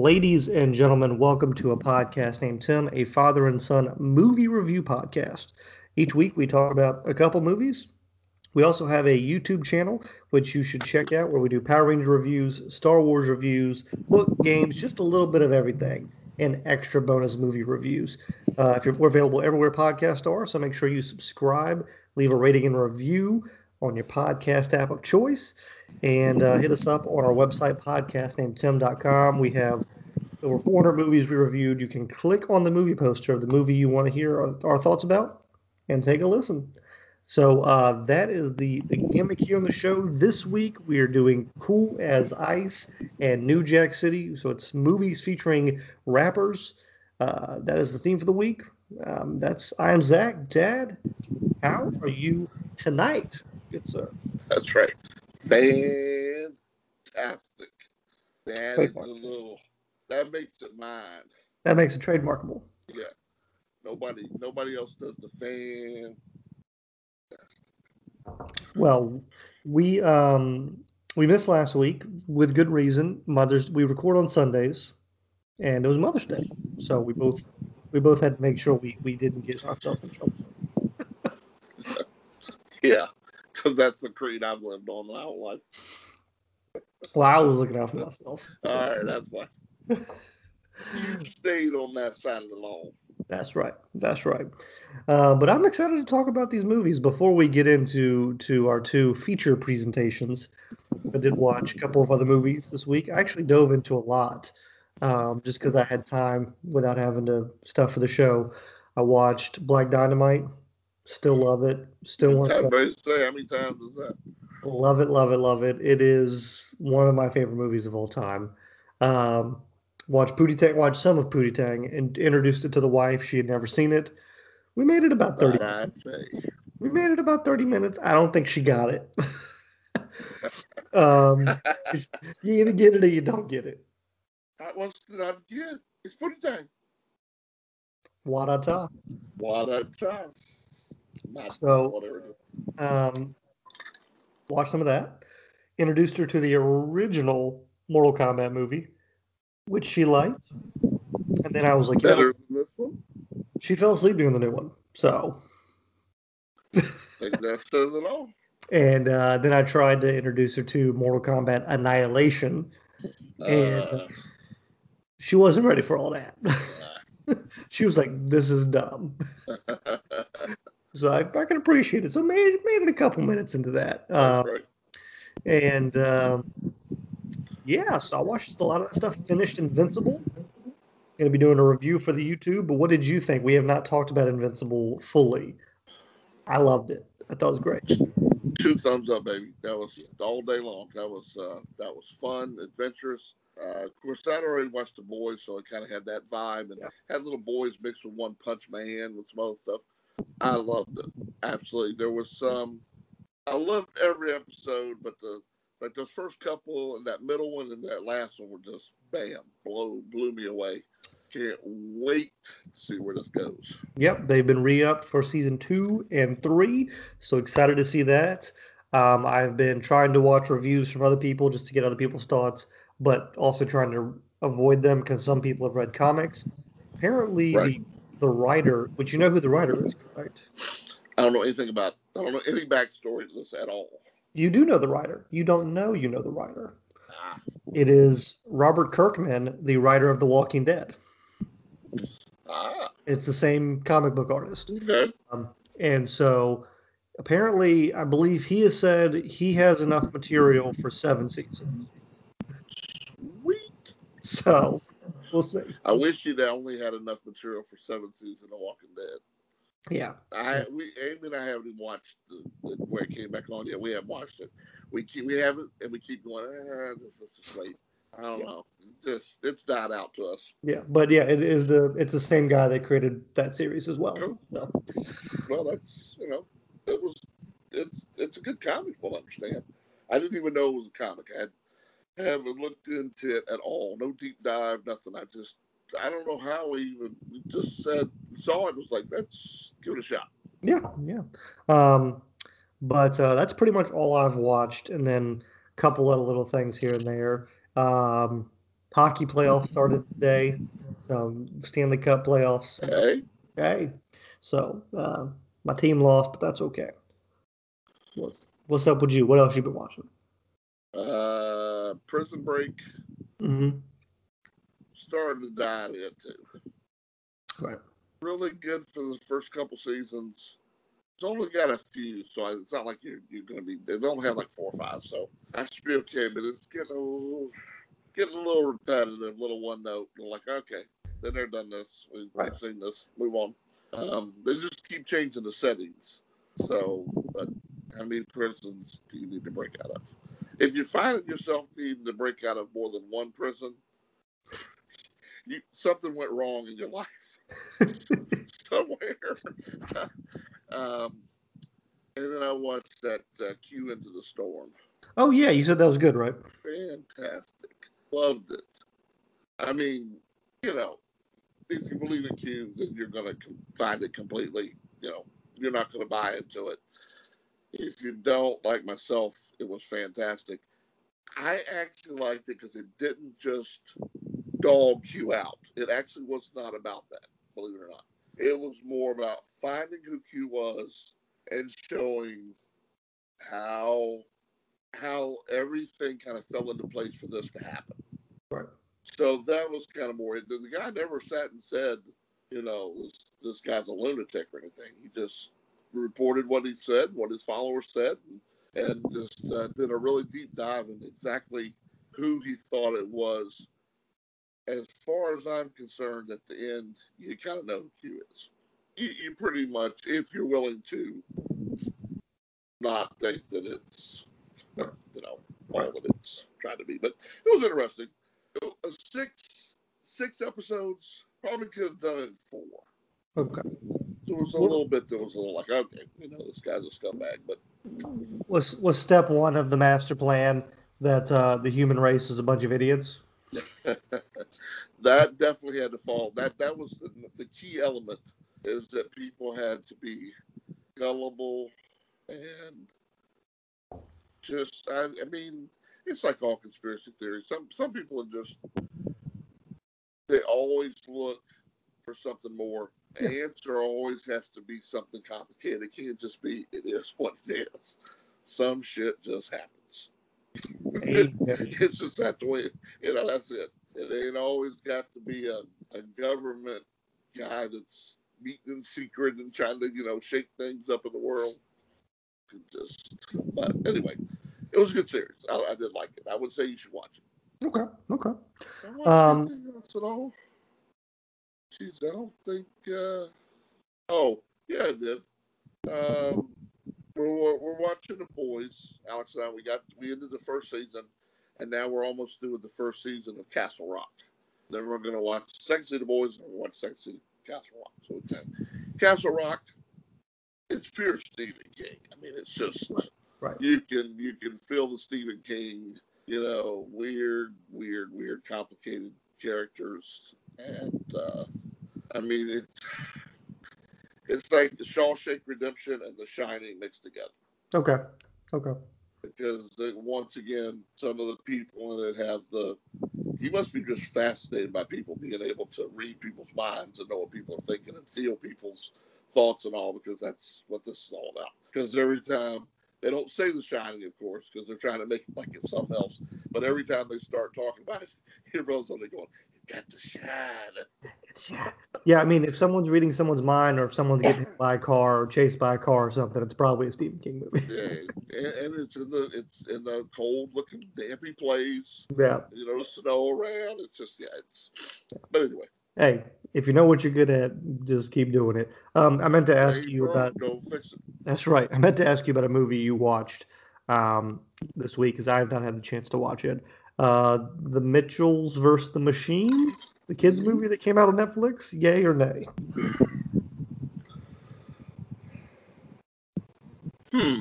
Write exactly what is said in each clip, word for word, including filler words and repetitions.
Ladies and gentlemen, welcome to a podcast named Tim, a father and son movie review podcast. Each week we talk about a couple movies. We also have a YouTube channel, which you should check out, where we do Power Ranger reviews, Star Wars reviews, book games, just a little bit of everything, and extra bonus movie reviews. Uh, if you're, we're available everywhere podcasts are, so make sure you subscribe, leave a rating and review on your podcast app of choice, and uh, hit us up on our website, podcast named tim dot com. We have over four hundred movies we reviewed. You can click on the movie poster of the movie you want to hear our, our thoughts about and take a listen. So uh, that is the, the gimmick here on the show. This week we are doing Cool as Ice and New Jack City. So it's movies featuring rappers. Uh, that is the theme for the week. Um, that's I am Zach. Dad, how are you tonight? Good sir. That's right. Fantastic. That Trademark. is a little. That makes it mine. That makes it trademarkable. Yeah. Nobody. Nobody else does the fan. Well, we um we missed last week with good reason. Mother's we record on Sundays, and it was Mother's Day, so we both we both had to make sure we, we didn't get ourselves in trouble. Yeah, because that's the creed I've lived on my whole life. Well, I was looking out for myself. All right, that's fine. You stayed on that side of the lawn. That's right. That's right. Uh, but I'm excited to talk about these movies before we get into to our two feature presentations. I did watch a couple of other movies this week. I actually dove into a lot um, just because I had time without having to stuff for the show. I watched Black Dynamite. Still love it. Still want to say how many times is that? Love it, love it, love it. It is one of my favorite movies of all time. Um, Watched Pootie Tang, watched some of Pootie Tang, and introduced it to the wife. She had never seen it. We made it about thirty. I'd say. We made it about thirty minutes. I don't think she got it. um, you either get it or you don't get it. I wants to not get. It's Pootie Tang. Wadata. Wadata. So, um, watched some of that. Introduced her to the original Mortal Kombat movie, which she liked. And then I was like, better than this one? She fell asleep during the new one. So. I think that says it all. And uh, then I tried to introduce her to Mortal Kombat Annihilation. And uh, she wasn't ready for all that. She was like, this is dumb. So I, I can appreciate it. So made, made it a couple minutes into that. Uh, right. And um, yeah, so I watched a lot of that stuff. Finished Invincible. Going to be doing a review for the YouTube. But what did you think? We have not talked about Invincible fully. I loved it. I thought it was great. Two thumbs up, baby. That was all day long. That was uh, that was fun, adventurous. Uh, of course, I already watched The Boys, so it kind of had that vibe, and yeah. Had little boys mixed with One Punch Man with some other stuff. I loved it. Absolutely. There was some. I loved every episode, but the like those first couple and that middle one and that last one were just bam, blow blew me away. Can't wait to see where this goes. Yep, they've been re-upped for season two and three, so excited to see that. Um, I've been trying to watch reviews from other people just to get other people's thoughts, but also trying to avoid them because some people have read comics. Apparently, right. the the writer, which you know who the writer is, correct? I don't know anything about. I don't know any backstory to this at all. You do know the writer. You don't know you know the writer. Ah. It is Robert Kirkman, the writer of The Walking Dead. Ah. It's the same comic book artist. Okay. Um, and so apparently, I believe he has said he has enough material for seven seasons. Sweet. So we'll see. I wish you'd only had enough material for seven seasons of Walking Dead. Yeah. I we Amy and I haven't even watched the, the, where it came back on yet. We haven't watched it. We keep we haven't, and we keep going. Ah, this is just wait. I don't yeah. know. Just it's died out to us. Yeah, but yeah, it is the it's the same guy that created that series as well. Cool. So. Well, that's you know it was it's it's a good comic. We'll understand. I didn't even know it was a comic. I had, haven't looked into it at all. No deep dive. Nothing. I just. I don't know how we even we just said saw it was like let's give it a shot. Yeah, yeah. Um, but uh, that's pretty much all I've watched, and then a couple of little things here and there. Um, Hockey playoffs started today. So Stanley Cup playoffs. Hey, Hey, so uh, my team lost, but that's okay. What's, what's up with you? What else you been watching? uh, Prison Break Mm-hmm. started to dive into. Right. Really good for the first couple seasons. It's only got a few, so it's not like you're you're gonna be. They don't have like four or five, so I should be okay. But it's getting a little, getting a little repetitive, little one note. You're like, okay, then they're done this. We've, Right. we've seen this. Move on. Um, they just keep changing the settings. So, but how many prisons do you need to break out of? If you find yourself needing to break out of more than one prison, you, something went wrong in your life somewhere. um, and then I watched that uh, Q Into the Storm. Oh yeah, you said that was good, right? Fantastic. Loved it. I mean, you know, if you believe in Q, then you're going to find it completely, you know, you're not going to buy into it. If you don't, like myself, it was fantastic. I actually liked it because it didn't just dog Q out. It actually was not about that, believe it or not. It was more about finding who Q was and showing how how everything kind of fell into place for this to happen. Right. So that was kind of more. The guy never sat and said, you know, this, this guy's a lunatic or anything. He just reported what he said, what his followers said, and, and just uh, did a really deep dive in exactly who he thought it was. As far as I'm concerned, at the end, you kind of know who Q is. You, you pretty much, if you're willing to not think that it's, you know, all that it's trying to be. But it was interesting. It was six six episodes. Probably could have done it in four. Okay. There was a What little bit that was a little like, okay, you know, this guy's a scumbag. But was was step one of the master plan that uh, the human race is a bunch of idiots? that definitely had to fall. That that was the, the key element, is that people had to be gullible and just. I, I mean, it's like all conspiracy theories. Some some people are just, they always look for something more. Yeah. The answer always has to be something complicated. It can't just be, it is what it is. Some shit just happens. It's just that the way, you know, that's it. It ain't always got to be a, a government guy that's meeting in secret and trying to, you know, shake things up in the world. Just, but anyway, it was a good series. I, I did like it. I would say you should watch it. Okay. Okay. I watch Um, anything else at all? Jeez, I don't think. Uh... Oh, yeah, I did. Um, we're, we're watching The Boys. Alex and I, we got we ended the first season, and now we're almost through with the first season of Castle Rock. Then we're going to watch second season of Boys, and we'll watch second season of Castle Rock. So okay. Castle Rock, it's pure Stephen King. I mean, it's just right. you can you can feel the Stephen King, you know, weird, weird, weird, complicated characters, and uh, I mean it's. It's like the Shawshank Redemption and The Shining mixed together. Okay. Okay. Because they, once again, some of the people in it have the. He must be just fascinated by people being able to read people's minds and know what people are thinking and feel people's thoughts and all, because that's what this is all about. Because every time they don't say The Shining, of course, because they're trying to make it like it's something else. But every time they start talking about it, your brother's only going, "It got to shine." Yeah, I mean, if someone's reading someone's mind, or if someone's getting hit by a car or chased by a car or something, it's probably a Stephen King movie. Yeah, and, and it's in the it's in the cold looking dampy place. Yeah. You know, snow around. It's just yeah, it's. But anyway. Hey, if you know what you're good at, just keep doing it. Um, I meant to ask Hey, you bro, about. go fix it. That's right. I meant to ask you about a movie you watched um, this week, because I have not had the chance to watch it. Uh, The Mitchells versus the Machines, the kids Mm-hmm. movie that came out on Netflix. Yay or nay? Hmm.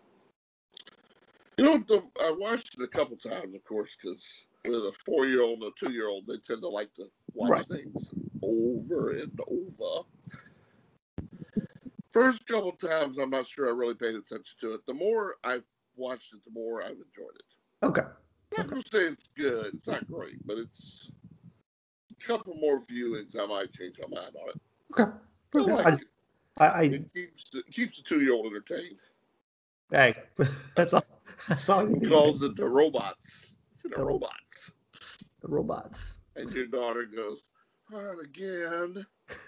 You know, the, I watched it a couple times, of course, because with a four-year-old and a two-year-old, they tend to like to watch Right. things over and over. First couple times, I'm not sure I really paid attention to it. The more I've watched it, the more I've enjoyed it. Okay. I not gonna say it's good. It's not great, but it's a couple more viewings. I might change my mind on it. Okay. Okay. I like I, just, it. I, I It keeps it keeps the two year old entertained. Hey, that's all. That's all you He need. calls it the robots. It's the The- robots. The robots. And your daughter goes, not again.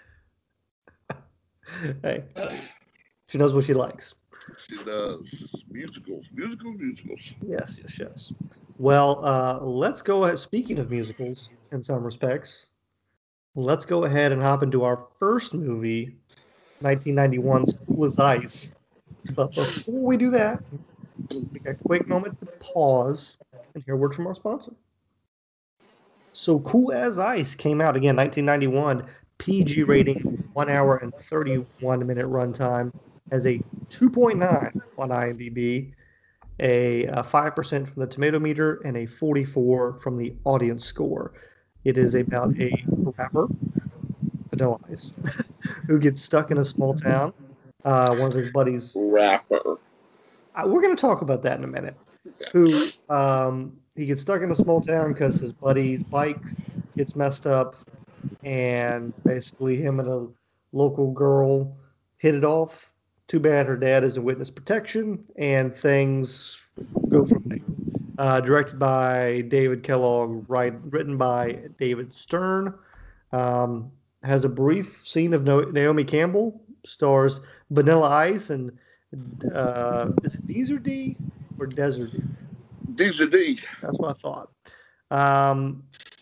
Hey, she knows what she likes. She does. Musicals, musicals, musicals. Yes, yes, yes. Well, uh, let's go ahead. Speaking of musicals, in some respects, let's go ahead and hop into our first movie, nineteen ninety-one's Cool as Ice. But before we do that, take a quick moment to pause and hear words from our sponsor. So, Cool as Ice came out again, nineteen ninety-one, P G rating, one hour and thirty-one minute runtime, has a two point nine on IMDb, a, a five percent from the tomato meter, and a forty-four from the audience score. It is about a rapper, Vanilla Ice, who gets stuck in a small town. Uh, one of his buddies. Rapper. Uh, we're going to talk about that in a minute. Okay. Who um, he gets stuck in a small town because his buddy's bike gets messed up, and basically him and a local girl hit it off. Too bad her dad is in witness protection, and things go from there. Uh, directed by David Kellogg, right, written by David Stern. Um, has a brief scene of Naomi Campbell. Stars Vanilla Ice and uh, is it Deezer D or Desert D? Deezer D. That's what I thought. Um,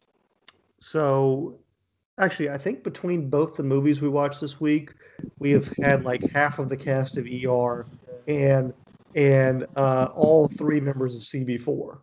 so actually, I think between both the movies we watched this week, we have had like half of the cast of E R and and uh, all three members of C B four.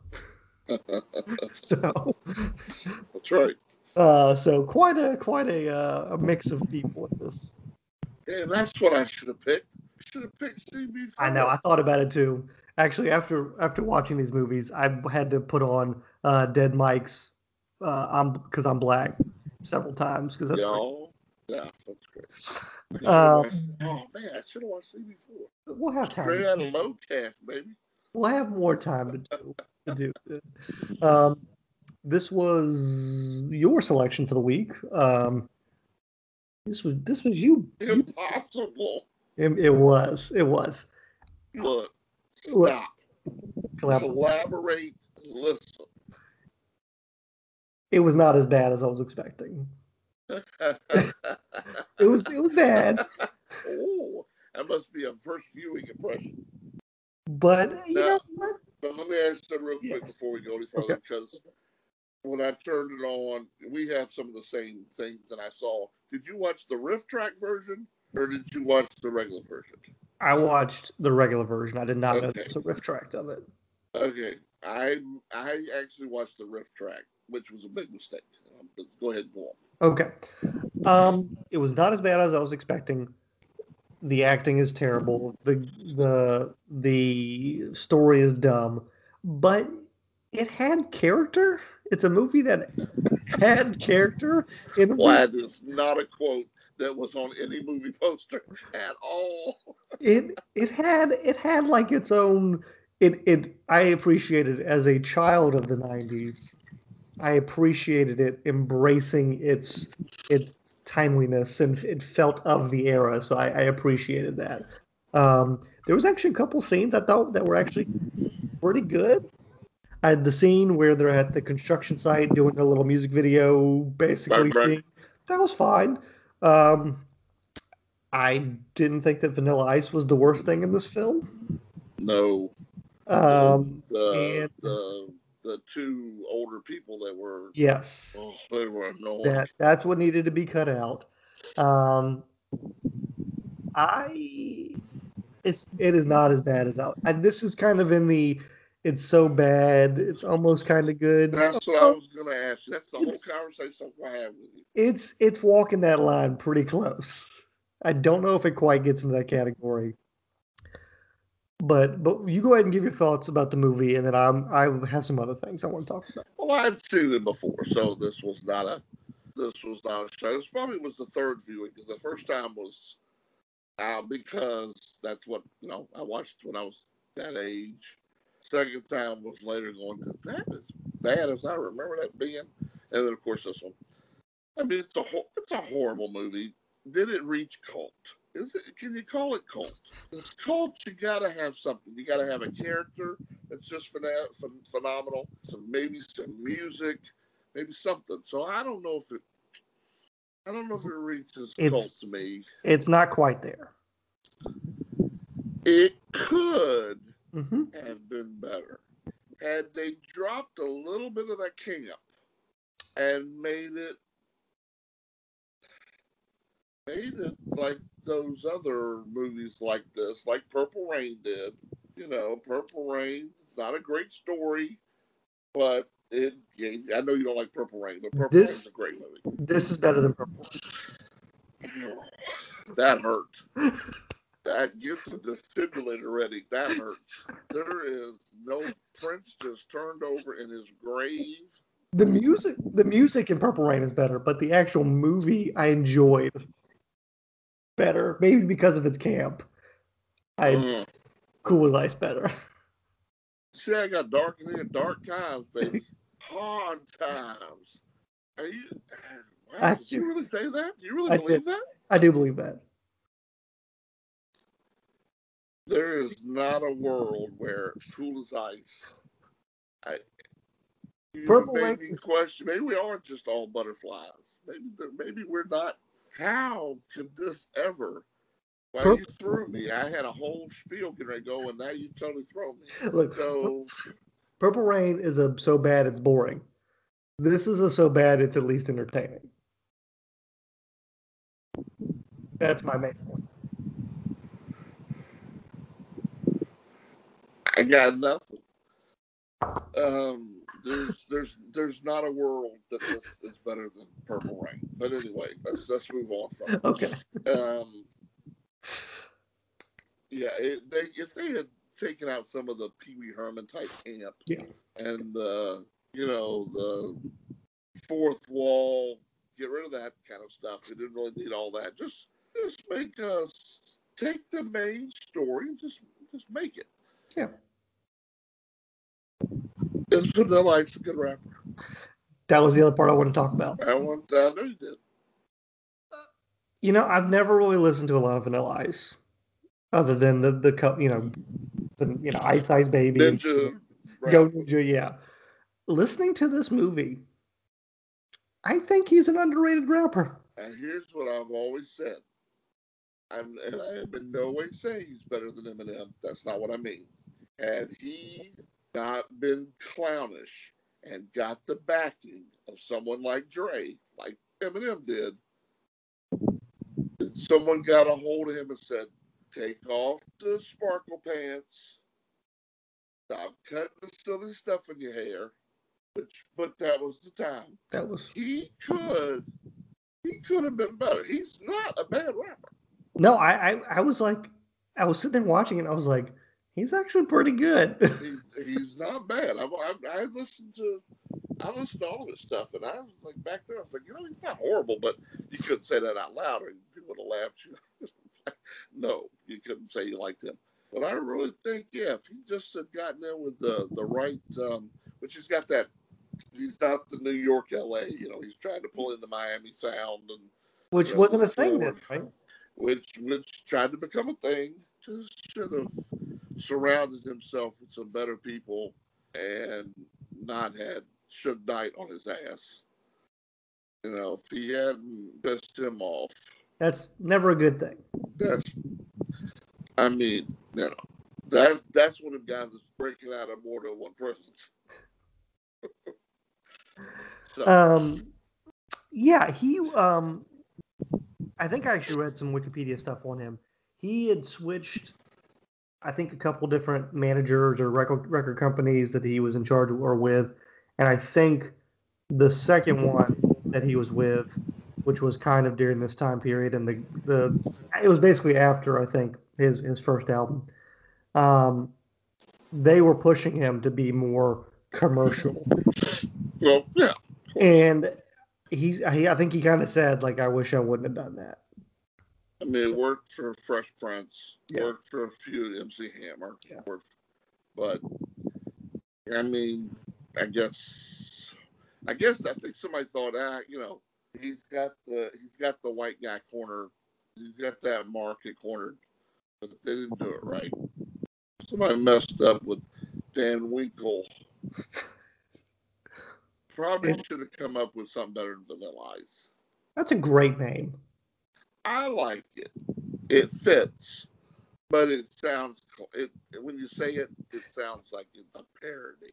So that's right. Uh, so quite a quite a uh, a mix of people in this. Yeah, that's what I should have picked. I should have picked C B four. I know. I thought about it too. Actually, after after watching these movies, I had to put on uh, Dead Mike's uh, "I'm because I'm Black" several times because that's Yo, yeah, that's great. Um, watched, oh man, I should have watched C B four. We'll have time. Straight out of low cast, baby. We'll have more time to do to do. It. Um, this was your selection for the week. Um, this was this was you. Impossible. It, it was. It was. Look, stop. Collaborate. Collaborate. Listen. It was not as bad as I was expecting. it was. It was bad. Oh, that must be a first viewing impression. But you now, know what? But let me ask you real quick yes. before we go any further, okay. because when I turned it on, we have some of the same things that I saw. Did you watch the riff track version, or did you watch the regular version? I watched the regular version. I did not okay. know there was a riff track of it. Okay, I I actually watched the riff track, which was a big mistake. Um, but go ahead and go on. Okay, um, it was not as bad as I was expecting. The acting is terrible. The the the story is dumb, but it had character. It's a movie that had character. In well, that is not a quote that was on any movie poster at all. it it had it had like its own. It it I appreciated it as a child of the nineties. I appreciated it embracing its its timeliness, and it felt of the era. So I, I appreciated that. Um, there was actually a couple scenes I thought that were actually pretty good. I had the scene where they're at the construction site doing a little music video, basically. Right, right. Seeing, that was fine. Um, I didn't think that Vanilla Ice was the worst thing in this film. No. Um, the, and, the the two older people that were yes, oh, they were annoying. That that's what needed to be cut out. Um, I it's it is not as bad as out. And this is kind of in the it's so bad it's almost kind of good. That's what I was going to ask you. That's the whole conversation I have with you. It's it's walking that line pretty close. I don't know if it quite gets into that category. But but you go ahead and give your thoughts about the movie, and then I'm I have some other things I want to talk about. Well, I'd seen it before, so this was not a this was not a show. This probably was the third viewing because the first time was uh, because that's what you know I watched when I was that age. Second time was later going, that is bad as I remember that being. And then, of course, this one. I mean, it's a it's a horrible movie. Did it reach cult? Is it? Can you call it cult? It's cult. You gotta have something. You gotta have a character that's just phena- ph- phenomenal. Some maybe some music, maybe something. So I don't know if it. I don't know if it reaches cult It's to me. it's not quite there. It could Mm-hmm. have been better had they dropped a little bit of that camp and made it made it like those other movies like this, like Purple Rain did. You know, Purple Rain. It's not a great story, but it gave. I know you don't like Purple Rain, but Purple Rain is a This great movie. this is better than Purple That hurt. That gets the defibrillator ready. That hurts. There is no Prince just turned over in his grave. The music, the music in Purple Rain is better, but the actual movie I enjoyed better, maybe because of its camp. I Mm. Cool as Ice better. See, I got dark in here, dark times, baby. Hard times. Are you? Wow, I did you really say that? Do you really I believe did. that? I do believe that. There is not a world where cool as ice. I, you Purple made Rain me is- question. Maybe we aren't just all butterflies. Maybe maybe we're not. How could this ever? Well, Pur- you threw me. I had a whole spiel getting ready to go, and now you totally throw me. Look, So Purple Rain is a so bad it's boring. This is a so bad it's at least entertaining. That's my main point. I got nothing. Um, there's there's there's not a world that this is better than Purple Rain. But anyway, let's let's move on from it. Okay. Um, yeah, it, they if they had taken out some of the Pee Wee Herman type camp, Yeah. and the you know the fourth wall, get rid of that kind of stuff. We didn't really need all that. Just just make us take the main story and just just make it. Yeah. Is Vanilla Ice a good rapper? That was the other part I want to talk about. I want. I know you did. You know, I've never really listened to a lot of Vanilla Ice, other than the the cup. You know, the you know Ice Ice Baby, Ninja. Go Rap. Ninja. Yeah. Listening to this movie, I think he's an underrated rapper. And here's what I've always said. I'm, and I am in no way saying he's better than Eminem. That's not what I mean. Had he not been clownish and got the backing of someone like Dre, like Eminem did, someone got a hold of him and said, take off the sparkle pants, stop cutting the silly stuff in your hair, which, but that was the time. That was He could, he could have been better. He's not a bad rapper. no. I I, I was like, I was sitting there watching it. And I was like, he's actually pretty good. He, he's not bad. I, I, I listened to, I listened to all of his stuff, and I was like back there. I was like, you know, he's not horrible, but you couldn't say that out loud, or people would have laughed. You no, you couldn't say you liked him. But I really think, yeah, if he just had gotten in with the the right, um, which he's got that. He's not the New York, L A. You know, he's trying to pull in the Miami sound, and Which you know, wasn't a thing then, forward, right? which which tried to become a thing. Just should have surrounded himself with some better people and not had Suge Knight on his ass. You know, if he hadn't pissed him off, That's never a good thing. that's, I mean, you know, that's that's one of the guys that's breaking out of more than one presence. So, Um, yeah, he. Um, I think I actually read some Wikipedia stuff on him. He had switched, I think, a couple different managers or record record companies that he was in charge of or with, and I think the second one that he was with, which was kind of during this time period, and the the it was basically after I think his his first album. Um, they were pushing him to be more commercial, well, yeah, and he's he, I think he kind of said like, I wish I wouldn't have done that. I mean, it worked for Fresh Prince, Yeah. worked for a few M C Hammer, Yeah. worked, but I mean, I guess, I guess I think somebody thought, ah, you know, he's got the he's got the white guy cornered. He's got that market cornered, but they didn't do it right. Somebody messed up with Dan Winkle. Probably should have come up with something better than Vanilla Ice. That's a great name. I like it. It fits, but it sounds it when you say it, it sounds like it's a parody.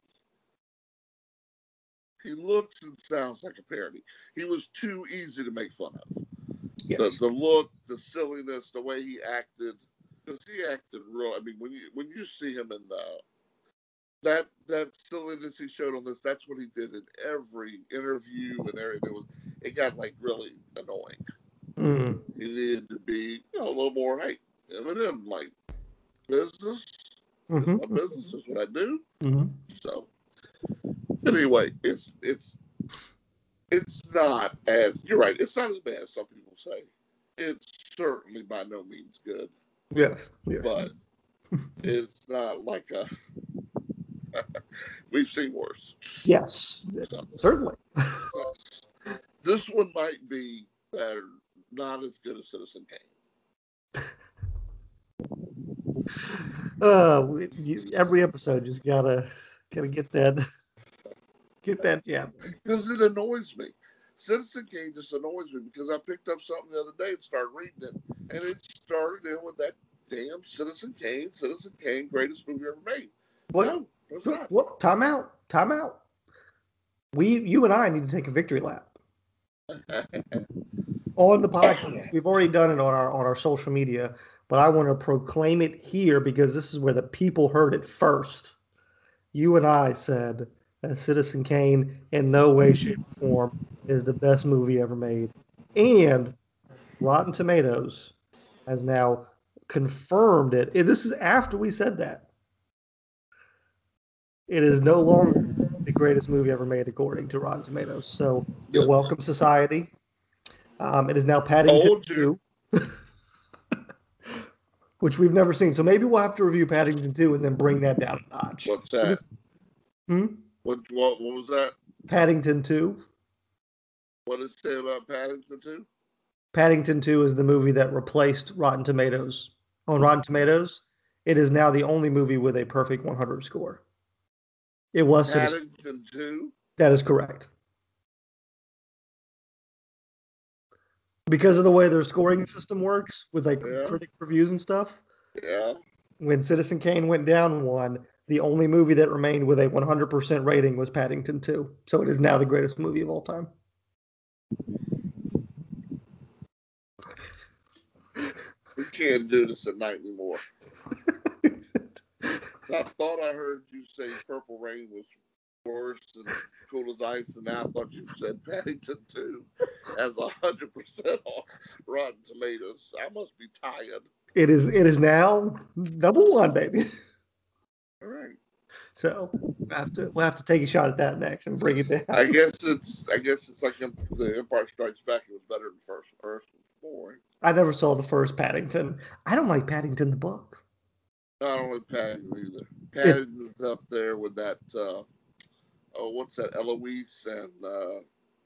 He looks and sounds like a parody. He was too easy to make fun of. Yes. The, the look, the silliness, the way he acted, because he acted real. I mean, when you when you see him in the that that silliness he showed on this, that's what he did in every interview and everything. It was it got like really annoying. Mm. He needed to be, you know, a little more. Hey, I mean, like business. Mm-hmm. My business is what I do. Mm-hmm. So anyway, it's it's it's not as you're right. It's not as bad as some people say. It's certainly by no means good. Yes. yes. But it's not like a. We've seen worse. Yes, so, certainly. This one might be better, not as good as Citizen Kane. Uh, you, every episode just gotta gotta get that, get that. Yeah, because it annoys me. Citizen Kane just annoys me because I picked up something the other day and started reading it, and it started in with that damn Citizen Kane. Citizen Kane, greatest movie ever made. What? No, it's not. What? Time out. Time out. We, you and I need to take a victory lap on the podcast. We've already done it on our on our social media, but I want to proclaim it here because this is where the people heard it first. You and I said that Citizen Kane, in no way, shape, or form, is the best movie ever made, and Rotten Tomatoes has now confirmed it. This is after we said that. It is no longer the greatest movie ever made, according to Rotten Tomatoes. So you're welcome, society. Um, it is now Paddington two, which we've never seen. So maybe we'll have to review Paddington two and then bring that down a notch. What's that? Is, hmm? What, what what was that? Paddington two. What does it say about Paddington two? Paddington two is the movie that replaced Rotten Tomatoes. On Rotten Tomatoes, it is now the only movie with a perfect one hundred score. It was Paddington two? That is correct. Because of the way their scoring system works with like yeah. critic reviews and stuff. Yeah. When Citizen Kane went down one, the only movie that remained with a one hundred percent rating was Paddington two. So it is now the greatest movie of all time. We can't do this at night anymore. I thought I heard you say Purple Rain was worse than Cool as Ice, and now I thought you said Paddington two has one hundred percent on Rotten Tomatoes. I must be tired. It is It is now number one, baby. All right. So we'll have to we'll have to take a shot at that next and bring it down. I guess it's I guess it's like the Empire Strikes Back. It was better than first first before. I never saw the first Paddington. I don't like Paddington the book. I don't like Paddington either. Paddington's it's, up there with that. Uh, oh, what's that? Eloise and uh,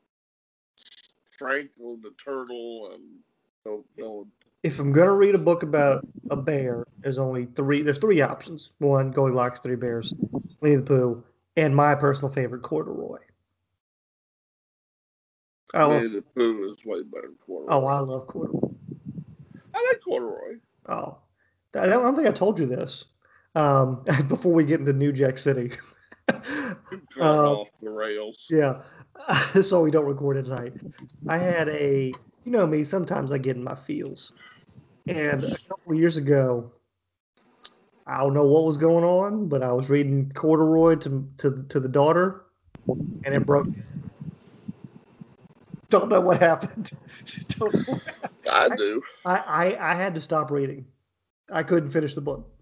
Franklin the turtle, and no, no. If I'm gonna read a book about a bear, there's only three. There's three options. One, Goldilocks, Three Bears, Winnie the Pooh, and my personal favorite, Corduroy. I Winnie love, the Pooh is way better than Corduroy. Oh, I love Corduroy. I like Corduroy. Oh, I don't, I don't think I told you this. Um, before we get into New Jack City. Cut uh, off the rails. Yeah, so we don't record it tonight. I had a, you know me, sometimes I get in my feels. And a couple of years ago, I don't know what was going on, but I was reading Corduroy to to, to the daughter, and it broke. Don't know what happened. Don't know what happened. I do. I, I, I had to stop reading. I couldn't finish the book.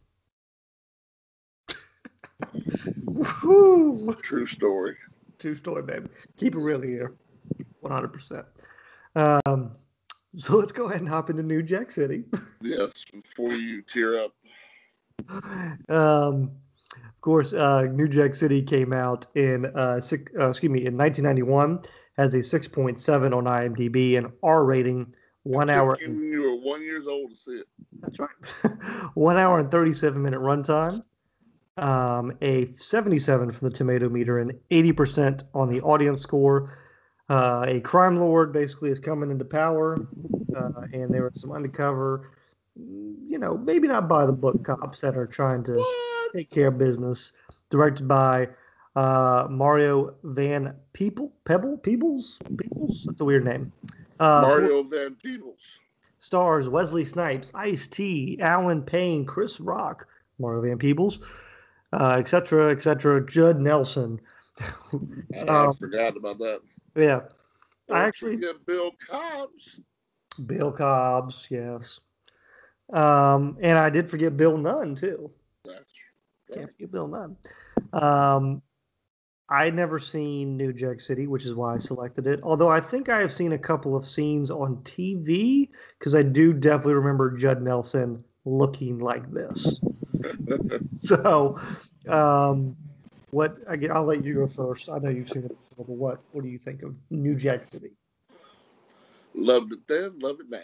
True story. True story, baby. Keep it real here. one hundred percent. Um, so let's go ahead and hop into New Jack City. Yes, before you tear up. Um, of course, uh, New Jack City came out in uh, six, uh, excuse me in nineteen ninety-one. Has a six point seven on IMDb and R rating. One it took hour. you when you were one years old to see it. That's right. One hour and thirty-seven minute runtime. Um, a seventy-seven from the tomato meter and eighty percent on the audience score. Uh, a crime lord basically is coming into power, uh, and there are some undercover, you know, maybe not by the book cops that are trying to What? take care of business. Directed by uh, Mario Van People Pebble Peebles Peebles. That's a weird name. Uh, Mario Van Peebles. Stars Wesley Snipes, Ice-T, Alan Payne, Chris Rock, Mario Van Peebles, uh, et cetera, et cetera. Judd Nelson. And um, I forgot about that. Yeah. Don't I actually forget Bill Cobbs. Bill Cobbs, yes. Um, and I did forget Bill Nunn too. That's Can't right. forget Bill Nunn. Um, I'd never seen New Jack City, which is why I selected it. Although I think I have seen a couple of scenes on T V because I do definitely remember Judd Nelson looking like this. So, um, what? Again, I'll let you go first. I know you've seen it before, but what? What do you think of New Jack City? Loved it then, love it now.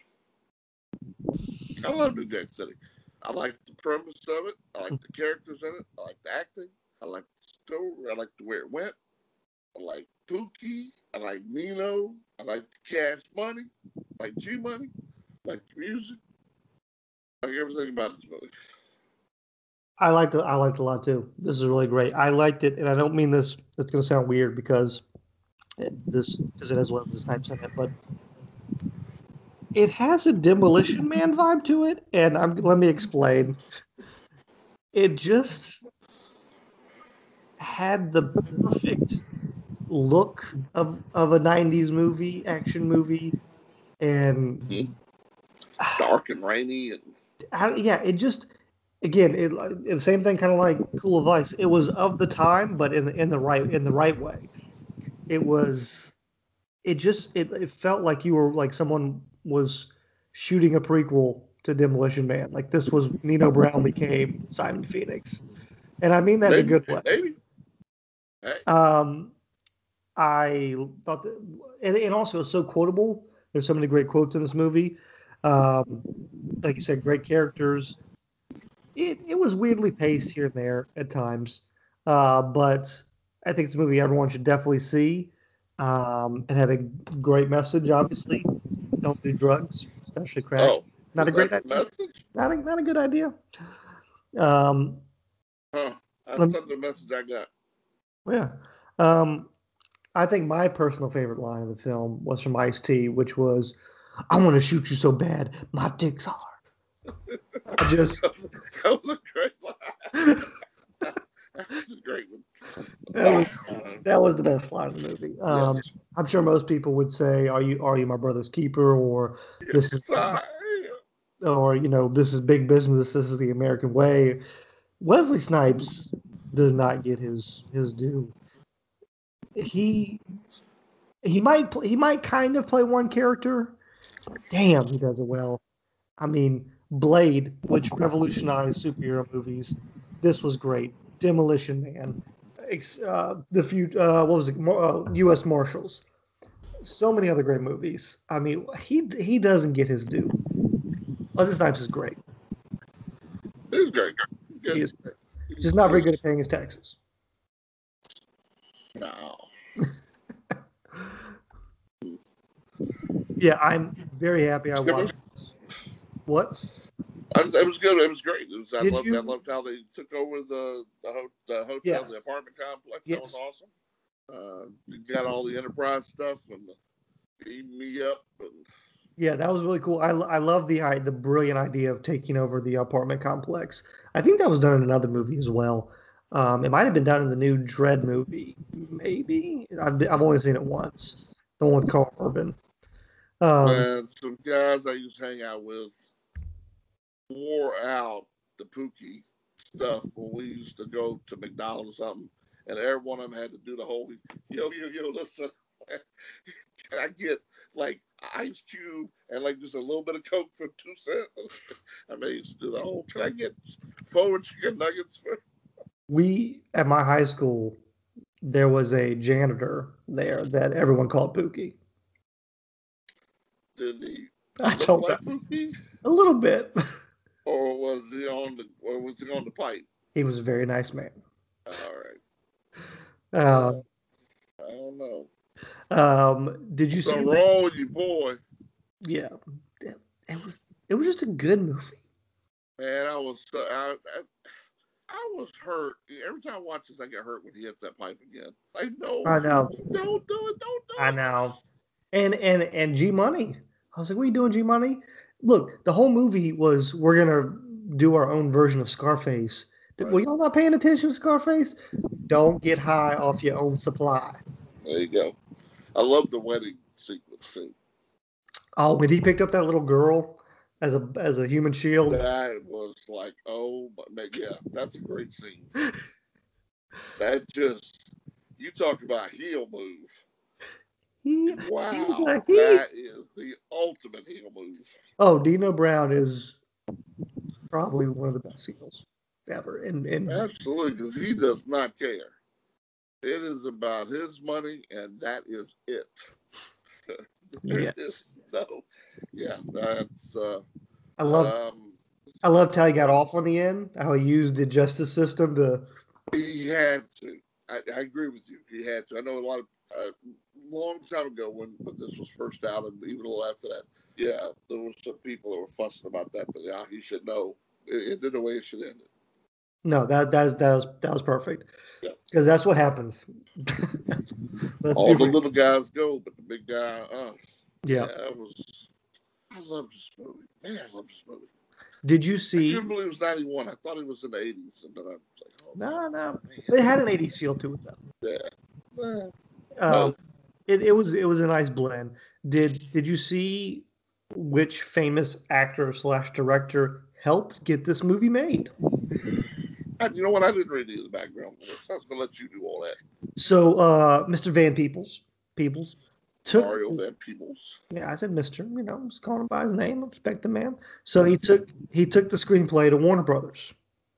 I love New Jack City. I like the premise of it. I like the characters in it. I like the acting. I like the story. I like the way it went. I like Pookie. I like Nino. I like the Cash Money. I like G Money. I like the music. I like everything about this movie. I liked it. I liked it a lot too. This is really great. I liked it, and I don't mean this. It's going to sound weird because it, this because it has Wesley Snipes in it, but it has a Demolition Man vibe to it, and I'm let me explain. It just had the perfect look of of a nineties movie, action movie, and Mm-hmm. Dark and rainy, and I, yeah, it just again it, it the same thing, kind of like Cool Advice. It was of the time, but in in the right in the right way. It was. It just it, it felt like you were like someone was shooting a prequel to Demolition Man. Like this was Nino Brown became Simon Phoenix, and I mean that in a maybe, good way. maybe. Hey, Um, I thought that, and, and also it's so quotable. There's so many great quotes in this movie. Um, like you said, great characters. It it was weirdly paced here and there at times, uh, but I think it's a movie everyone should definitely see. Um, it had a great message. Obviously, don't do drugs, especially crack. oh, Not a was great that the idea. message? Not a not a good idea. Um, Huh? That's let me- not the message I got. yeah. Um, I think my personal favorite line of the film was from Ice-T, which was, "I want to shoot you so bad, my dick's hard." I just That was a great line. That's a great one. that was that was the best line of the movie. Um, Yes. I'm sure most people would say, "Are you are you my brother's keeper?" or "This is," Yes, I or you know, "This is big business. This is the American way." Wesley Snipes does not get his his due. He he might pl- he might kind of play one character, but damn, he does it well. I mean, Blade, which revolutionized superhero movies, this was great. Demolition Man, ex- uh, the few uh, what was it? Mo- uh, U S Marshals. So many other great movies. I mean, he he doesn't get his due. Wesley Snipes is great. It was great. He Good. is great. Just not very good at paying his taxes. No. Yeah, I'm very happy I watched this. What? It was good. It was great. It was, I Did loved. you? I loved how they took over the the, ho- the hotel, Yes. the apartment complex. Yes. That was awesome. Uh, you got all the Enterprise stuff and beating me up. And Yeah, that was really cool. I, I love the the brilliant idea of taking over the apartment complex. I think that was done in another movie as well. Um, it might have been done in the new Dread movie, maybe. I've, I've only seen it once, the one with Carl Urban. Um, man, some guys I used to hang out with wore out the Pookie stuff when we used to go to McDonald's or something, and every one of them had to do the whole yo yo yo. Listen, can I get like ice cube and like just a little bit of Coke for two cents? I mean, I used to do the whole. Can I get forward chicken nuggets for? we at my high school, there was a janitor there that everyone called Pookie. Did he I look don't like know. Pookie? A little bit. Or was he on the or was he on the pipe? He was a very nice man. All right. Uh, I don't know. um, did you see? Something wrong with you, boy. Yeah, it, it was. It was just a good movie. Man, I was so I, I, I was hurt every time I watch this. I get hurt when he hits that pipe again. Like, no, I know. don't do it, don't do it. I know. And and and G Money. I was like, what are you doing, G Money? Look, the whole movie was we're gonna do our own version of Scarface. Right. Were y'all not paying attention to Scarface? Don't get high off your own supply. There you go. I love the wedding sequence too. Oh, when he picked up that little girl as a as a human shield. That was like, oh, my, yeah, that's a great scene. That just, you talk about heel move. He, wow, a, he, that is the ultimate heel move. Oh, Dino Brown is probably one of the best heels ever. And, and absolutely, because he does not care. It is about his money, and that is it. Yes. Is no, yeah, that's. Uh, I love. Um, I loved how he got off on the end. How he used the justice system to. He had to. I, I agree with you. He had to. I know a lot of a uh, long time ago when, when this was first out, and even a little after that. Yeah, there were some people that were fussing about that. That yeah, he should know. It ended the way it should end. No, that that was that was that was perfect. Yeah, because that's what happens. All the little guys go, but the big guy. Uh, yeah, yeah, it was. I love this movie. Man, I love this movie. Did you see? I couldn't believe it was ninety-one. I thought it was in the eighties, and then I was like, oh, no, no, it had an eighties feel to it though. Yeah. Well, um, it, it was it was a nice blend. Did Did you see which famous actor slash director helped get this movie made? I, you know what? I didn't read the background. I was going to let you do all that. So, uh, Mister Van Peebles, Peebles, took Mario his, Van Peebles. Yeah, I said Mister You know, I'm just calling him by his name. I respect the man. So he took he took the screenplay to Warner Brothers,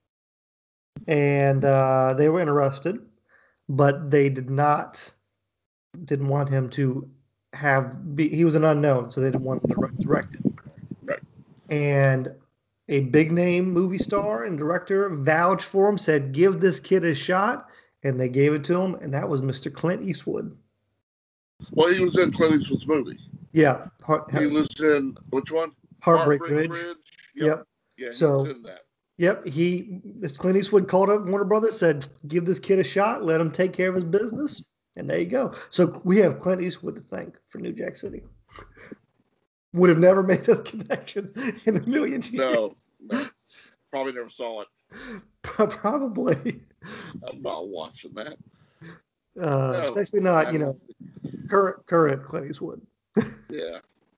and uh, they were interested, but they did not didn't want him to have. Be, he was an unknown, so they didn't want him to direct it. Right. And a big name movie star and director vouched for him, said, give this kid a shot. And they gave it to him. And that was Mister Clint Eastwood. Well, he was in Clint Eastwood's movie. Yeah. Heart, he was in, which one? Heartbreak, Heartbreak Ridge. Ridge. Yep. yep. Yeah, he so, was in that. Yep. He, Mister Clint Eastwood called up Warner Brothers, said, give this kid a shot. Let him take care of his business. And there you go. So we have Clint Eastwood to thank for New Jack City. Would have never made those connections in a million years. No, no. Probably never saw it. Probably. I'm not watching that. Uh, no, especially not, you know, current current Clint Eastwood. Yeah.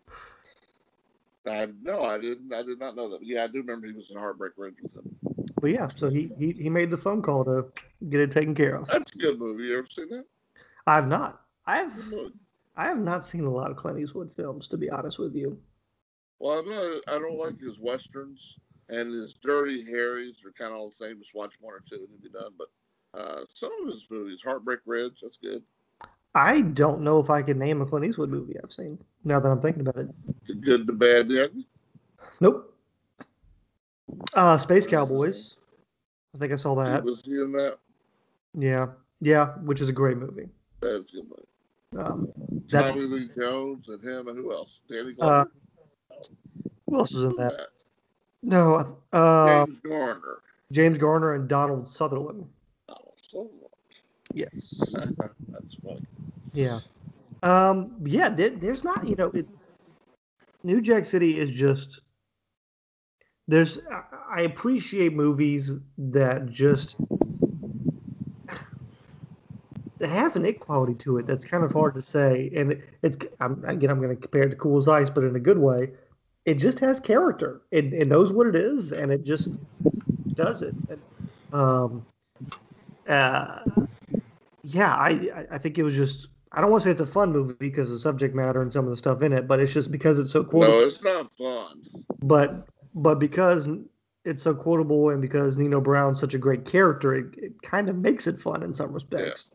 I no, I didn't. I did not know that. Yeah, I do remember he was in Heartbreak Ridge with him. But yeah, so he, he he made the phone call to get it taken care of. That's a good movie. You ever seen that? I've not. I've I have not seen a lot of Clint Eastwood films, to be honest with you. Well, I'm not, I don't like his westerns, and his Dirty Harrys are kind of all the same. Just watch one or two and it'll be done. But uh, some of his movies, Heartbreak Ridge, that's good. I don't know if I can name a Clint Eastwood movie I've seen, now that I'm thinking about it. The Good, the Bad, the Ugly? Nope. Uh, Space Cowboys. I think I saw that. He was he in that? Yeah. Yeah, which is a great movie. That's a good movie. Um, that's, Tommy Lee Jones and him and who else? Danny Glover? Uh, who else was in that? that? No. Uh, James Garner. James Garner and Donald Sutherland. Donald Sutherland. Yes. That's funny. Yeah. Um, yeah, there, there's not, you know, it, New Jack City is just, there's, I appreciate movies that just, they have an it quality to it that's kind of hard to say. And it's, I'm, again, I'm going to compare it to Cool as Ice, but in a good way. It just has character. It, it knows what it is, and it just does it. And, um, uh, yeah, I, I think it was just, I don't want to say it's a fun movie because of the subject matter and some of the stuff in it, but it's just because it's so cool. No, it's not fun. But but because it's so quotable, and because Nino Brown's such a great character, it, it kind of makes it fun in some respects.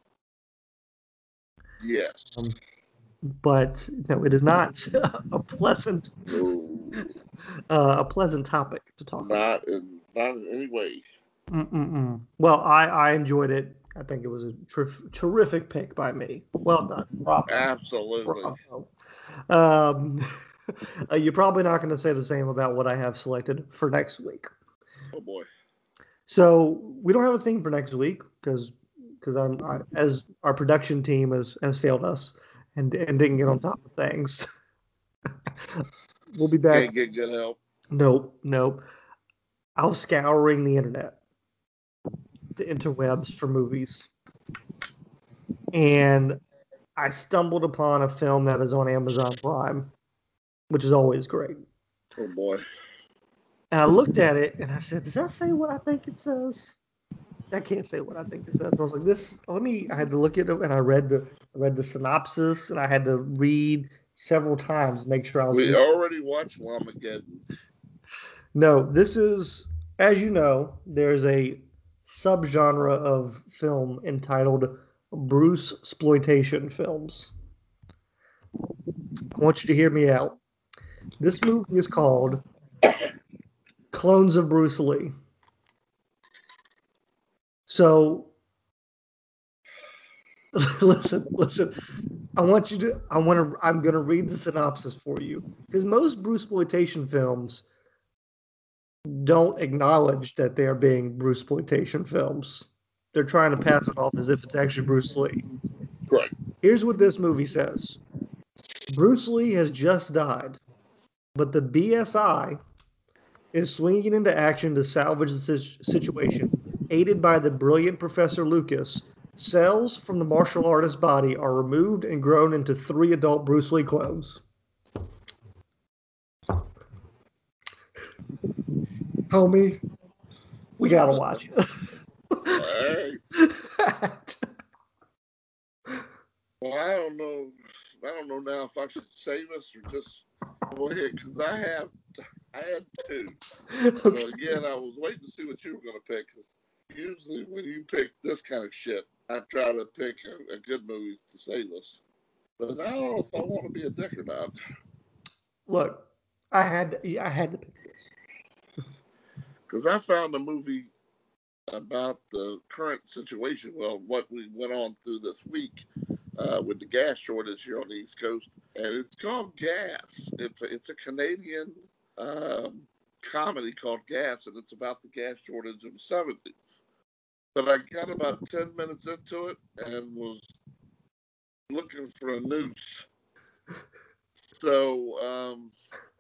Yeah. Yes. Um, but no, it is not a pleasant, No. uh, a pleasant topic to talk not about. In, not in any way. Mm-mm-mm. Well, I, I enjoyed it. I think it was a ter- terrific pick by me. Well done. Bravo. Absolutely. Bravo. Um, uh, you're probably not going to say the same about what I have selected for next week. Oh boy. So we don't have a theme for next week because because I'm I, as our production team has has failed us and and didn't get on top of things. We'll be back. Can't get good help. Nope, nope. I was scouring the internet, the interwebs for movies, and I stumbled upon a film that is on Amazon Prime, which is always great. Oh boy. And I looked at it and I said, "Does that say what I think it says?" I can't say what I think it says. So I was like, "This." Let me. I had to look at it, and I read the I read the synopsis, and I had to read several times to make sure I was. We reading. already watched Llamageddon. No, this is, as you know, there's a subgenre of film entitled Bruce exploitation films. I want you to hear me out. This movie is called Clones of Bruce Lee. So, listen, listen. I want you to. I want to. I'm going to read the synopsis for you because most Bruce exploitation films don't acknowledge that they are being Bruce exploitation films. They're trying to pass it off as if it's actually Bruce Lee. Correct. Here's what this movie says: Bruce Lee has just died, but the B S I is swinging into action to salvage the situation. Aided by the brilliant Professor Lucas, cells from the martial artist's body are removed and grown into three adult Bruce Lee clones. Homie, we gotta watch it. All right. Well, I don't know. I don't know now if I should save us or just go ahead because I have. I had two. Okay. But again, I was waiting to see what you were going to pick because usually when you pick this kind of shit, I try to pick a, a good movie to save us. But I don't know if I want to be a dick or not. Look, I had to, I had to pick this because I found a movie about the current situation. Well, what we went on through this week uh, with the gas shortage here on the East Coast, and it's called Gas. It's a, it's a Canadian um, comedy called Gas, and it's about the gas shortage of the seventies. But I got about ten minutes into it and was looking for a noose. So um,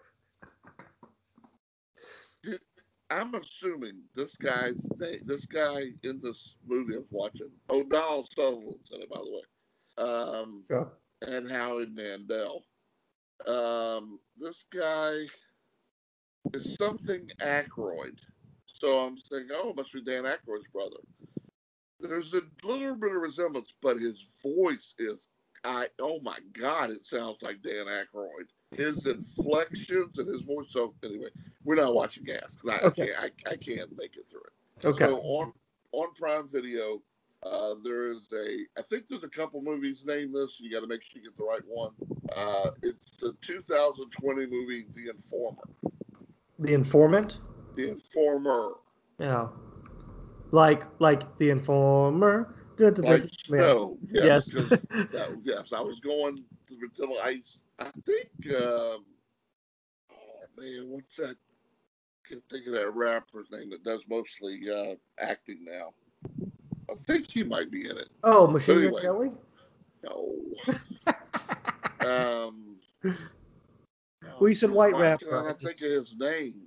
I'm assuming this guy's name, this guy in this movie I'm watching, O'Donnell Sutherland's in it, by the way, um, yeah. and Howie Mandel. Um, this guy is something Aykroyd. So I'm thinking, oh, it must be Dan Aykroyd's brother. There's a little bit of resemblance, but his voice is, I oh my God, it sounds like Dan Aykroyd. His inflections and his voice. So anyway, we're not watching Gas because I, okay. I can't. I, I can't make it through it. Okay. So on on Prime Video, uh, there is a. I think there's a couple movies named this. You got to make sure you get the right one. Uh, it's the two thousand twenty movie, The Informer. The Informant. The Informer. Yeah. Like like The Informer. Like so, yes, yes. that, yes. I was going to Vanilla Ice. I think, um, oh man, what's that? I can't think of that rapper's name that does mostly uh, acting now. I think he might be in it. Oh, Machine Gun anyway, Kelly? No. um, well, you said white rapper. I can't think of his name.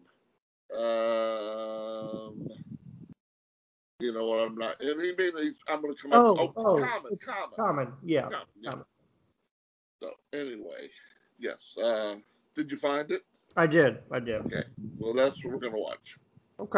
Um. You know what? I'm not. And he mean he's, I'm going to come oh, up. Oh, oh, common, common, common. Yeah. Common, yeah. Common. So anyway, yes. Uh, did you find it? I did. I did. Okay. Well, that's what we're going to watch. Okay.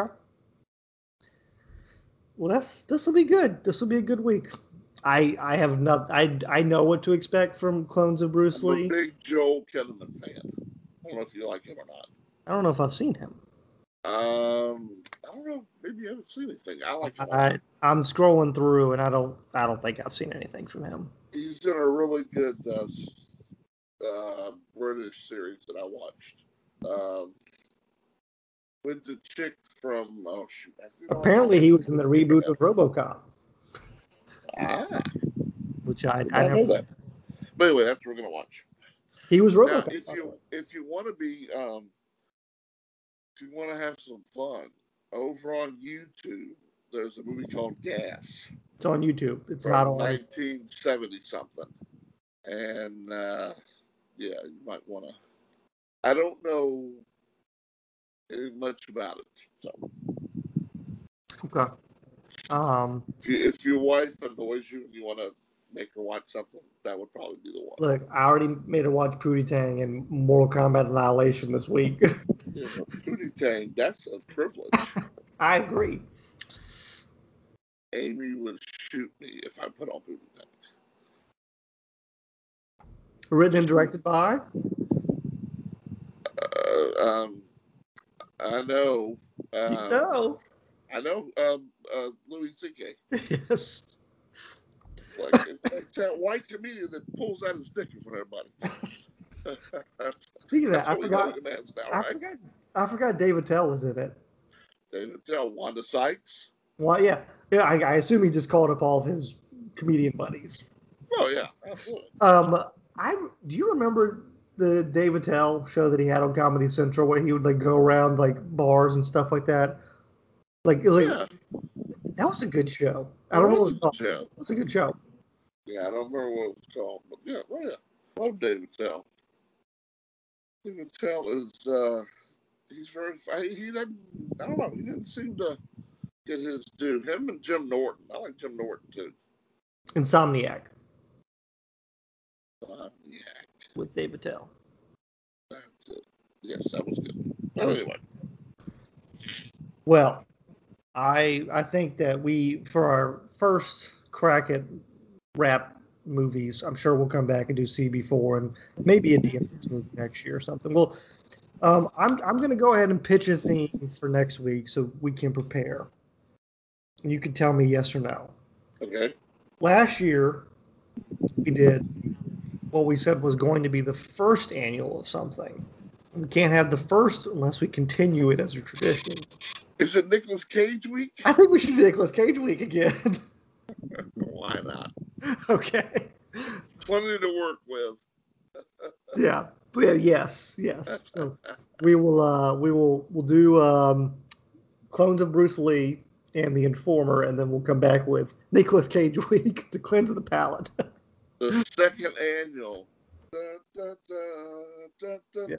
Well, that's this will be good. This will be a good week. I I have not. I I know what to expect from Clones of Bruce I'm Lee. I'm a big Joel Kinnaman fan. I don't know if you like him or not. I don't know if I've seen him. Um, I don't know. Maybe you haven't seen anything. I like him. I, I'm scrolling through, and I don't I don't think I've seen anything from him. He's in a really good uh, uh, British series that I watched. Um, with the chick from oh shoot. Apparently, he was in the reboot of RoboCop. Ah, which I, I, I never know that. But anyway, that's what we're gonna watch. He was RoboCop. Now, if you if you want to be um, if you want to have some fun, over on YouTube, there's a movie called Gas. It's on YouTube. It's not on nineteen seventy something, and uh, yeah, you might want to. I don't know much about it, so. Okay. Um, if, you, if your wife annoys you and you want to make her watch something, that would probably be the one. Look, I already made her watch Pootie Tang and Mortal Kombat Annihilation this week. Yeah, Pootie Tang, that's a privilege. I agree. Amy would shoot me if I put on Pootie Tang. Written and directed by? Uh, um, I know. Um, you know. I know um, uh, Louis C K. Yes. Like, it's that white comedian that pulls out his dick in front of everybody. Speaking of that, I forgot, now, I right? forgot. I forgot Dave Attell was in it. Dave Attell, Wanda Sykes. Well, yeah, yeah. I, I assume he just called up all of his comedian buddies. Oh yeah, absolutely. Um, I do you remember the Dave Attell show that he had on Comedy Central where he would like go around like bars and stuff like that? Like, like yeah. that was a good show. I don't know what it was called. Show. It was a good show. Yeah, I don't remember what it was called, but yeah, oh yeah, love Dave Attell. Dave Attell is uh, he's very he didn't I don't know he didn't seem to get his due. Him and Jim Norton, I like Jim Norton too. Insomniac. Insomniac with Dave Attell. That's it. Yes, that was good. But anyway, well, I I think that we for our first crack at rap movies, I'm sure we'll come back and do C B four and maybe a D M X movie next year or something. Well, um, I'm I'm going to go ahead and pitch a theme for next week so we can prepare. And you can tell me yes or no. Okay. Last year, we did what we said was going to be the first annual of something. We can't have the first unless we continue it as a tradition. Is it Nicolas Cage week? I think we should do Nicolas Cage week again. Why not? Okay. Plenty to work with. yeah. yeah. Yes. Yes. So we will. Uh, we will. We'll do um, clones of Bruce Lee and The Informer, and then we'll come back with Nicolas Cage week to cleanse the palate. The second annual. Yeah.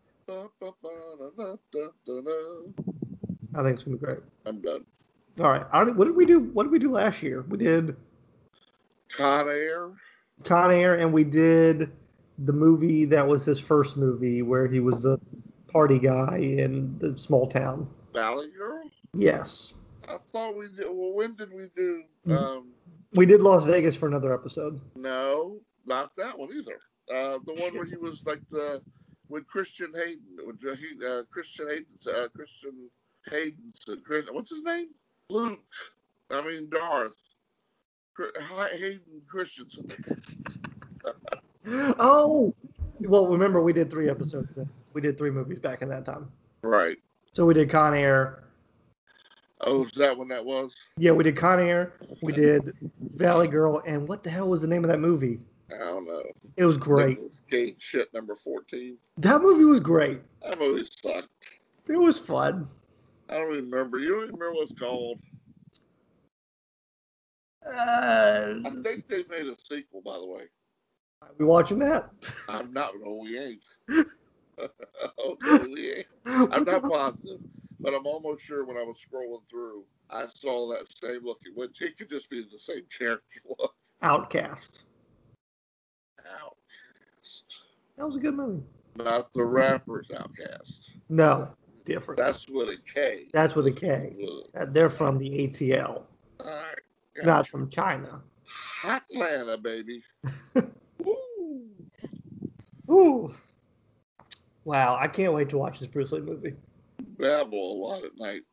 I think it's gonna be great. I'm done. All right. I don't, what did we do? What did we do last year? We did Con Air. Con Air, and we did the movie that was his first movie where he was a party guy in the small town. Valley Girl? Yes. I thought we did. Well, when did we do? Um, we did Las Vegas for another episode. No, not that one either. Uh, the one where he was like the with Christian Hayden. With, uh, Christian Hayden. Uh, Christian Hayden. Chris, what's his name? Luke. I mean Darth. Hayden Christensen. Oh, well, remember we did three episodes then. We did three movies back in that time. Right. So we did Con Air. Oh, is that when that was? Yeah, we did Con Air. We did Valley Girl, and what the hell was the name of that movie? I don't know. It was great. It was Gate Shit number fourteen. That movie was great. That movie sucked. It was fun. I don't even remember. You don't even remember what it's called? Uh, I think they made a sequel, by the way. Are we watching that? I'm not. No, we ain't. okay, we ain't. I'm not positive, but I'm almost sure when I was scrolling through, I saw that same looking, which it could just be the same character look. Outcast. Outcast. That was a good movie. Not the rapper's Outcast. No, different. That's with a K. That's with a K. They're from the A T L. All right. Gotcha. Not from China. Atlanta, baby. Woo. Ooh. Wow, I can't wait to watch this Bruce Lee movie. babble a lot at night.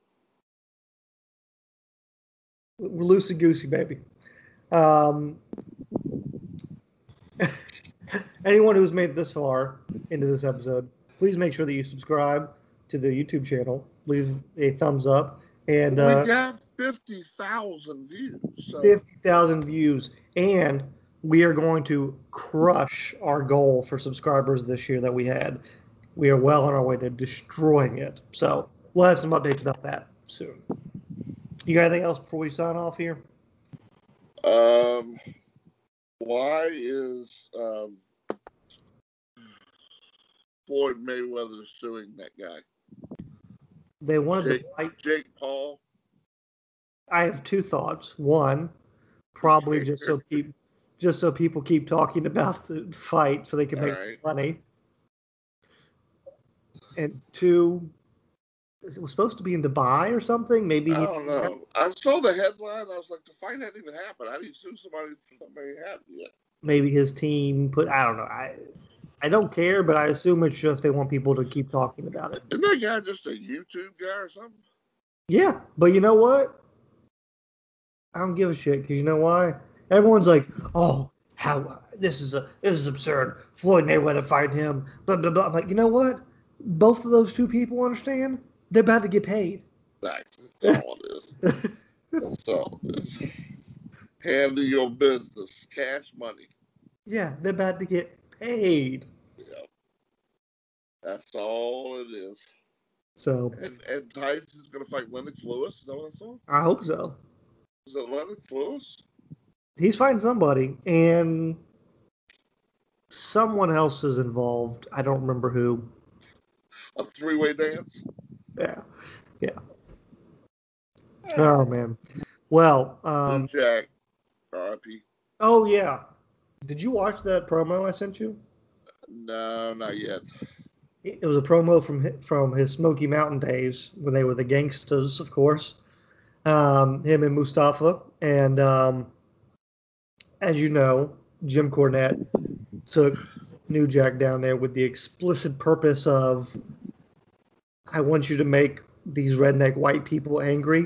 We're loosey goosey, baby. Um, anyone who's made it this far into this episode, please make sure that you subscribe to the YouTube channel. Leave a thumbs up. And uh, we got fifty thousand views. So. fifty thousand views. And we are going to crush our goal for subscribers this year that we had. We are well on our way to destroying it. So we'll have some updates about that soon. You got anything else before we sign off here? Um, why is um, Floyd Mayweather suing that guy? They wanted Jake, to fight Jake Paul. I have two thoughts. One, probably just so people, just so people keep talking about the fight, so they can make right. money. And two, it was supposed to be in Dubai or something. Maybe I don't know. I saw the headline. I was like, the fight hadn't even happened. How do you sue somebody for somebody happened yet? Maybe his team put. I don't know. I I don't care, but I assume it's just they want people to keep talking about it. Isn't that guy just a YouTube guy or something? Yeah, but you know what? I don't give a shit because you know why? Everyone's like, "Oh, how this is a this is absurd." Floyd Mayweather fighting him. Blah blah blah. I'm like, you know what? Both of those two people understand they're about to get paid. Exactly. That's all it is. That's all it is. Handle your business, cash money. Yeah, they're about to get paid. Yeah, that's all it is. So, and, and Tyson's going to fight Lennox Lewis. Is that what I saw? I hope so. Is it Lennox Lewis? He's fighting somebody, and someone else is involved. I don't remember who. A three-way dance? Yeah, yeah. Oh man. Well, um, Jack, R I P. Oh yeah. Did you watch that promo I sent you? No, not yet. It was a promo from from his Smoky Mountain days when they were the gangsters, of course. Um, him and Mustafa, and um, as you know, Jim Cornette took New Jack down there with the explicit purpose of, I want you to make these redneck white people angry.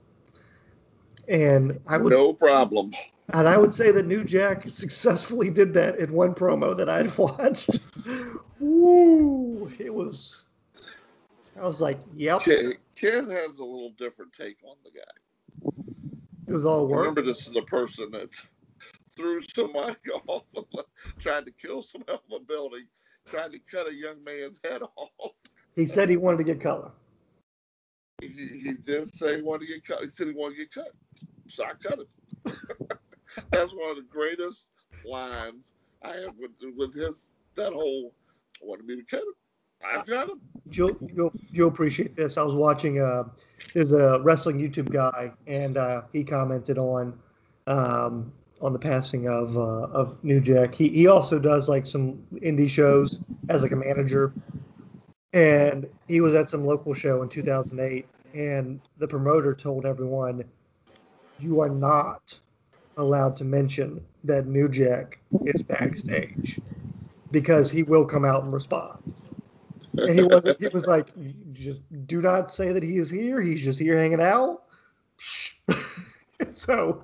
And I would no problem. And I would say that New Jack successfully did that in one promo that I'd watched. Woo! It was. I was like, "Yep." Ken, Ken has a little different take on the guy. It was all work. Remember, this is the person that threw somebody off, of, tried to kill someone off a building, tried to cut a young man's head off. He said he wanted to get color. He, he did say he wanted to get cut. He said he wanted to get cut. So I cut him. That's one of the greatest lines I have with, with his, that whole, wanted me to cut him. I cut him. You'll, you'll, you'll appreciate this. I was watching, uh, there's a wrestling YouTube guy, and uh, he commented on um, on the passing of uh, of New Jack. He, he also does like some indie shows as like a manager. And he was at some local show in two thousand eight, and the promoter told everyone, you are not allowed to mention that New Jack is backstage because he will come out and respond. And he wasn't, he was like, just do not say that he is here. He's just here hanging out. So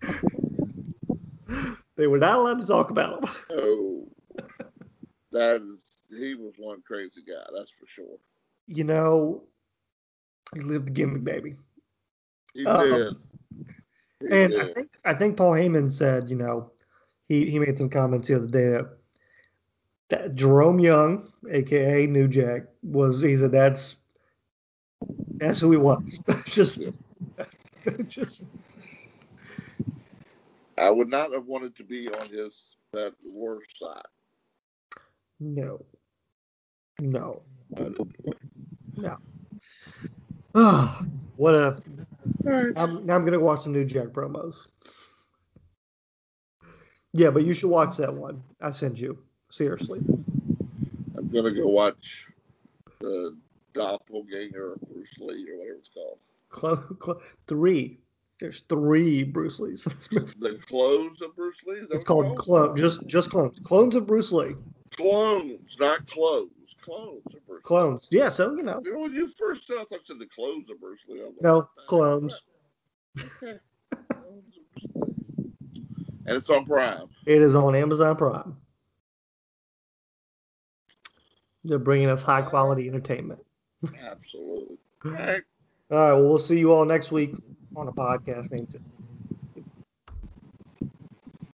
they were not allowed to talk about him. Oh, that is, he was one crazy guy, that's for sure. You know, he lived the gimmick, baby. He um, did. He and did. I think I think Paul Heyman said, you know, he, he made some comments the other day that, that Jerome Young, aka New Jack, was he said that's that's who he was. just just I would not have wanted to be on his that worst side. No. No. No. Oh, what a. Right. I'm, now I'm going to watch some New Jack promos. Yeah, but you should watch that one. I sent you. Seriously. I'm going to go watch the Doppelganger of Bruce Lee or whatever it's called. Clo- clo- three. There's three Bruce Lees. The clones of Bruce Lee? Is that It's called called? clone. Just just clones. Clones of Bruce Lee. Clones, not clothes. clones of Bruce Clones. Lee. Yeah, so, you know. You know, when you first said, I thought you said the clones of Bruce Lee. Like, no, clones. Okay. And it's on Prime. It is on Amazon Prime. They're bringing us high quality entertainment. Absolutely. All right. All right. Well, we'll see you all next week on a podcast named